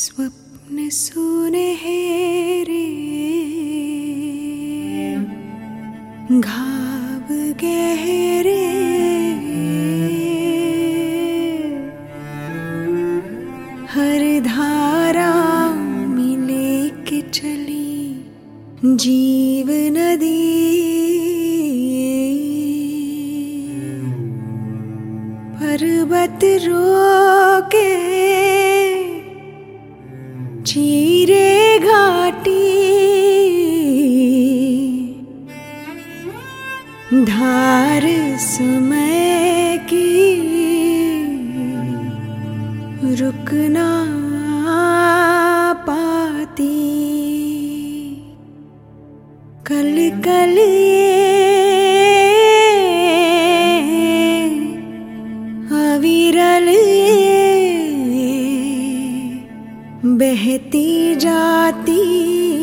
स्वप्न सुनहरे घाव गहरे हर धारा मिले के चली जीव नदी। पर्वत रोके चीरे घाटी धार समय की रुकना पाती। कल कल अविरल बहती जाती